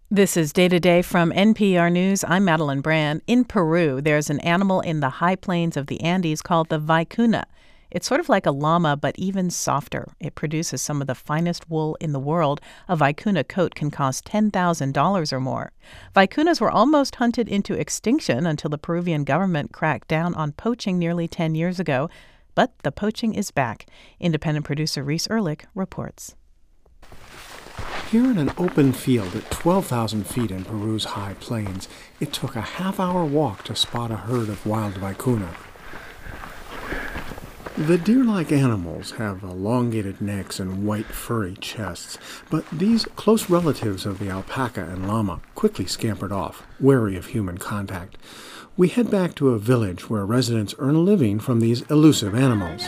This is Day to Day from NPR News. I'm Madeline Brand. In Peru, there's an animal in the high plains of the Andes called the vicuna. It's sort of like a llama, but even softer. It produces some of the finest wool in the world. A vicuna coat can cost $10,000 or more. Vicunas were almost hunted into extinction until the Peruvian government cracked down on poaching nearly 10 years ago. But the poaching is back. Independent producer Reese Ehrlich reports. Here in an open field at 12,000 feet in Peru's high plains, it took a half-hour walk to spot a herd of wild vicuna. The deer-like animals have elongated necks and white furry chests, but these close relatives of the alpaca and llama quickly scampered off, wary of human contact. We head back to a village where residents earn a living from these elusive animals.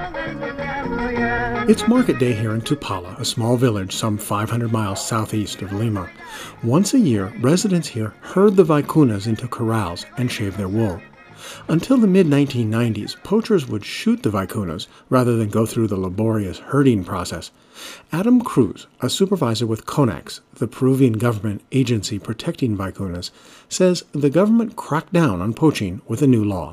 It's market day here in Tupala, a small village some 500 miles southeast of Lima. Once a year, residents here herd the vicunas into corrals and shave their wool. Until the mid-1990s, poachers would shoot the vicunas rather than go through the laborious herding process. Adam Cruz, a supervisor with CONAX, the Peruvian government agency protecting vicunas, says the government cracked down on poaching with a new law.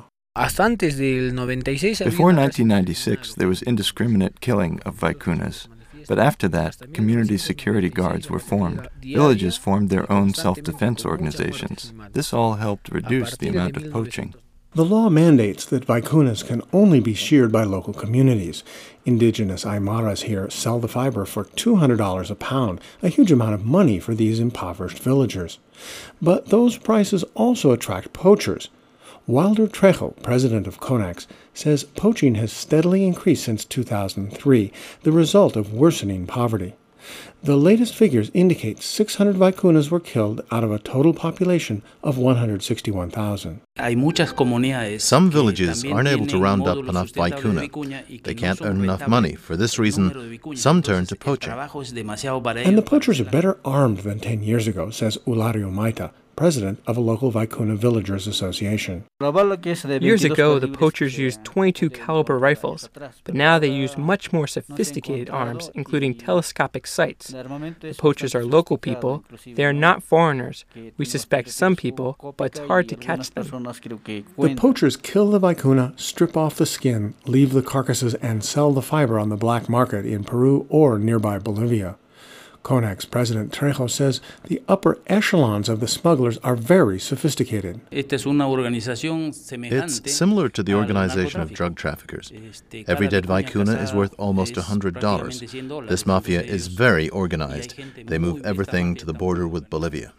Before 1996, there was indiscriminate killing of vicunas. But after that, community security guards were formed. Villages formed their own self-defense organizations. This all helped reduce the amount of poaching. The law mandates that vicunas can only be sheared by local communities. Indigenous Aymaras here sell the fiber for $200 a pound, a huge amount of money for these impoverished villagers. But those prices also attract poachers. Wilder Trejo, president of CONAX, says poaching has steadily increased since 2003, the result of worsening poverty. The latest figures indicate 600 vicunas were killed out of a total population of 161,000. Some villages aren't able to round up enough vicuna. They can't earn enough money. For this reason, some turn to poaching. And the poachers are better armed than 10 years ago, says Ulario Maita, president of a local vicuna villagers association. Years ago, the poachers used .22 caliber rifles, but now they use much more sophisticated arms, including telescopic sights. The poachers are local people. They are not foreigners. We suspect some people, but it's hard to catch them. The poachers kill the vicuna, strip off the skin, leave the carcasses, and sell the fiber on the black market in Peru or nearby Bolivia. CONAX President Trejo says the upper echelons of the smugglers are very sophisticated. It's similar to the organization of drug traffickers. Every dead vicuna is worth almost $100. This mafia is very organized. They move everything to the border with Bolivia.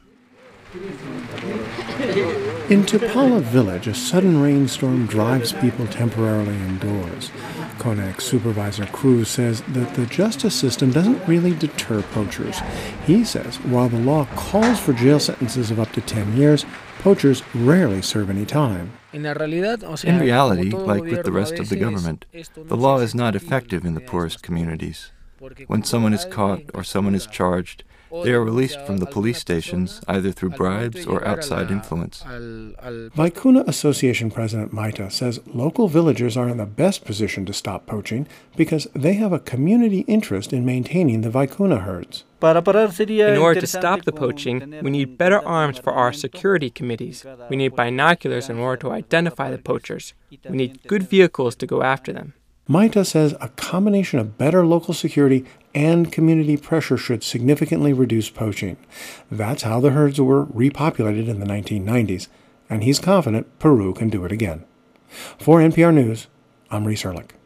In Tupala village, a sudden rainstorm drives people temporarily indoors. CONAX supervisor Cruz says that the justice system doesn't really deter poachers. He says while the law calls for jail sentences of up to 10 years, poachers rarely serve any time. In reality, like with the rest of the government, the law is not effective in the poorest communities. When someone is caught or someone is charged, they are released from the police stations either through bribes or outside influence. Vicuna Association President Maita says local villagers are in the best position to stop poaching because they have a community interest in maintaining the vicuna herds. In order to stop the poaching, we need better arms for our security committees. We need binoculars in order to identify the poachers. We need good vehicles to go after them. Maita says a combination of better local security and community pressure should significantly reduce poaching. That's how the herds were repopulated in the 1990s, and he's confident Peru can do it again. For NPR News, I'm Reese Ehrlich.